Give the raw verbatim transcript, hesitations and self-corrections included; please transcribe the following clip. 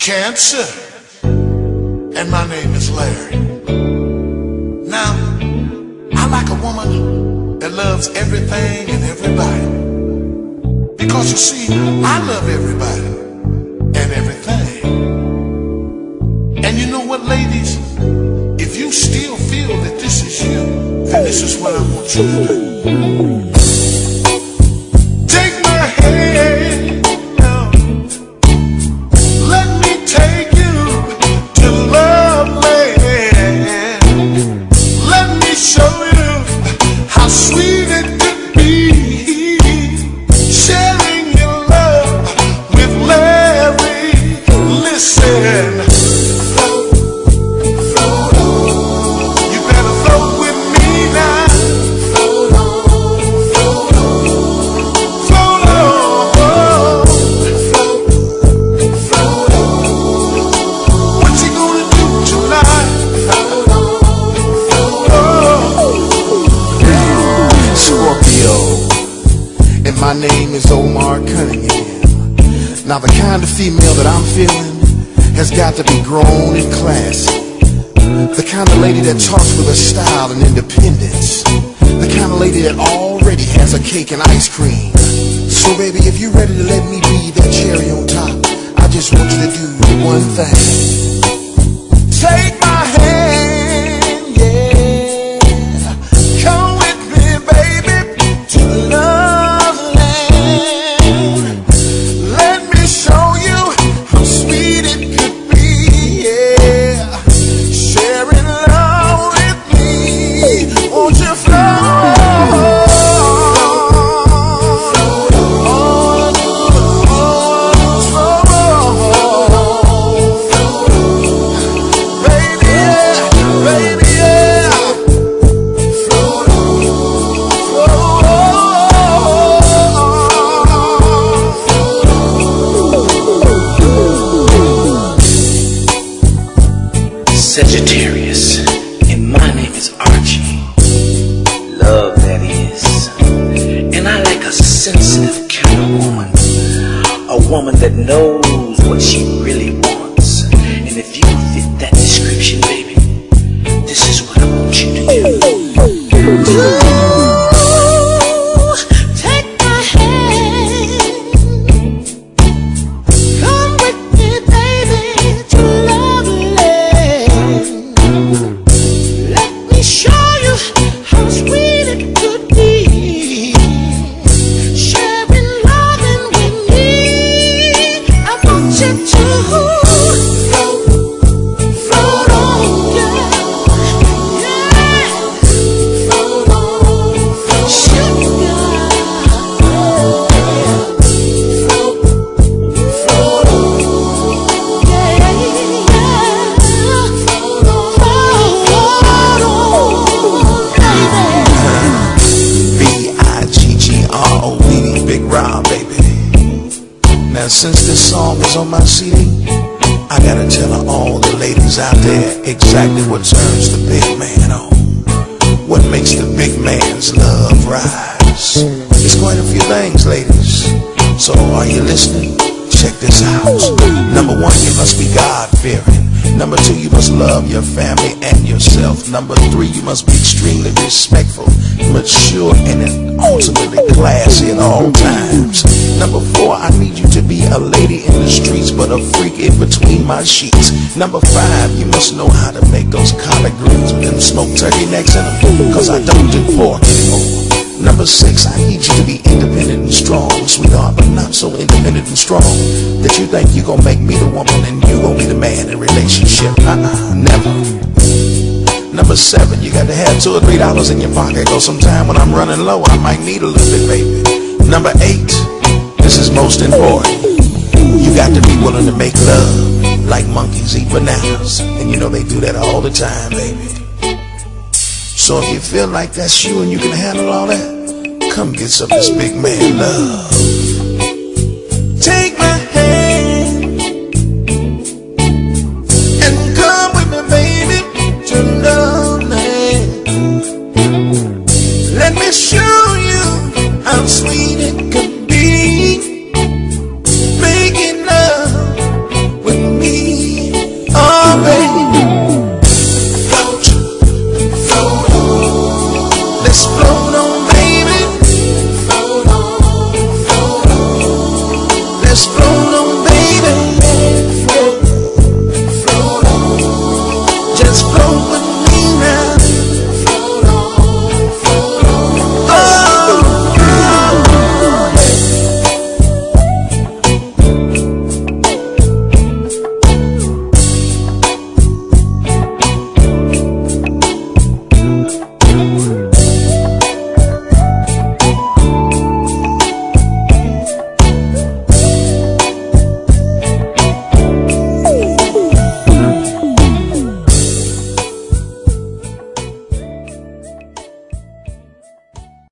Cancer, and my name is Larry. Now, I like a woman that loves everything and everybody. Because you see, I love everybody and everything. And you know what, ladies? If you still feel that this is you, then this is what I want you to do. Take my hand now. Let me take you to love land. Let me show you how sweet it could be, sharing your love with Larry. Listen. My name is Omar Cunningham. Now the kind of female that I'm feeling has got to be grown and classy. The kind of lady that talks with a style and independence. The kind of lady that already has a cake and ice cream. So baby, if you're ready to let me be that cherry on top, I just want you to do one thing. Take my hand, yeah. Come with me, baby, to love. Sagittarius, and my name is Archie. Love, that is. And I like a sensitive kind of woman. A woman that knows what she really wants. And if you fit that description, baby, this is what I want you to do. Now since this song is on my C D, I gotta tell all the ladies out there exactly what turns the big man on. What makes the big man's love rise. It's quite a few things, ladies. So are you listening? Check this out. Number one, you must be God-fearing. Number two, you must love your family and yourself. Number three, you must be extremely respectful, mature, and ultimately classy at all times. Number four, I need you to be a lady in the streets, but a freak in between my sheets. Number five, you must know how to make those collard greens with them smoked turkey necks in them, cause I don't do pork anymore. Number six, I need you to be independent and strong, sweetheart, but not so independent and strong that you think you're gonna make me the woman and you gonna be the man in a relationship. Uh-uh, never. Number seven, you got to have two or three dollars in your pocket, cause sometime when I'm running low, I might need a little bit, baby. Number eight, this is most important. You got to be willing to make love like monkeys eat bananas, and you know they do that all the time, baby. So if you feel like that's you and you can handle all that, come get some of this big man love. Take my hand and come with me, baby, to love land. Let me show you how sweet it could be, making love with me. on, baby. Float, float on. Let's float on, baby. Float on, float on. Let's float